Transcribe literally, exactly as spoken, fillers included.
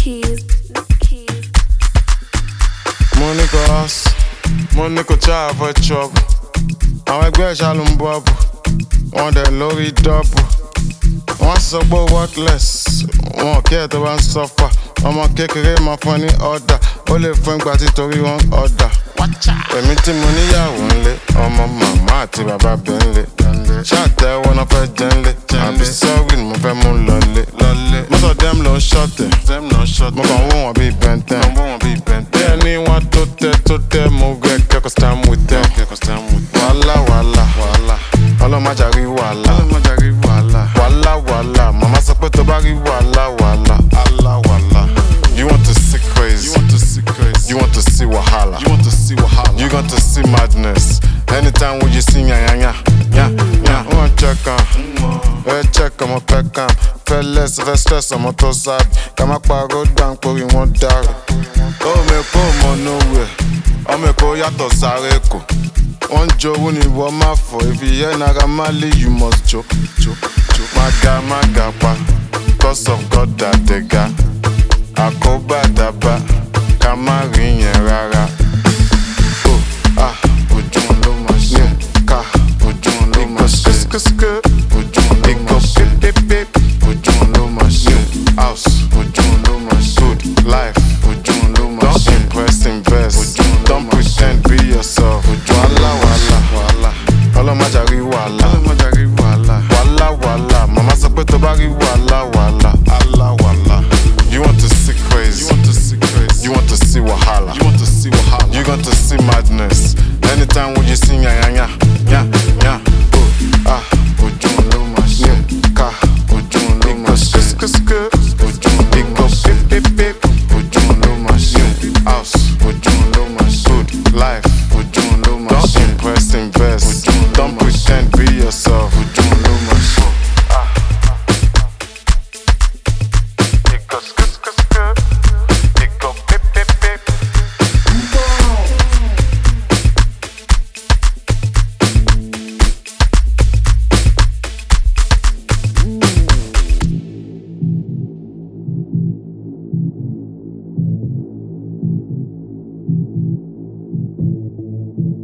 keys, keys. Money go house, money go try avoid trouble. Àwọn ẹgbẹ́ ìṣàlù ń bọ̀ bù, wọ́n dẹ̀ lórí dọ́bù. Wọ́n sọ pé worthless, wọn kí ẹ̀ tó bá ń suffer. Ọmọ kékeré máa fún ní ọ̀dà, ó lè fún ìgbà tí torí wọn ọ̀dà. Èmi tí mo níyàwó ńlé, ọmọ màmá àti bàbá bẹ̀ ńlé. Ṣàtẹ̀wọ́ náà fẹ́ jẹ́ ńlé, àbí sọ́wìn mo fẹ́ mú lọlé. Most of them ló ń ṣọ̀tẹ̀, mo kàn wó wọn bíi bẹ́ntẹ́n. Bí ẹni wọn tó tẹ tó tẹ, mo gẹ kẹ́kọ̀ọ́ stand with them. Wàhálà wàhálà, ọlọ́mọ ajá rí wàhálà. Wàhálà wàhálà, màmá sọ pé tó bá rí wàhálà wàhálà. You want to see crazy, you want to see crazy, you want to see wahala, you want to see wahala, you want to see madness. Anytime when you see nya nya nya nya nya, one check on, eh check on my peck on. Fellas, if I stress on my toes side, come up I go down, put in one dollar. Oh me come nowhere, oh me go yato sareko. One joe when you want my for, if you hear nagamali, you must joke, joke, joke. Maga maga pa, cause of God that they got. Àkóbá dàbá ká má rí yẹn rárá. Oh, ah, ojú wọn ló máa ṣe ká, ojú wọn ló máa ṣe.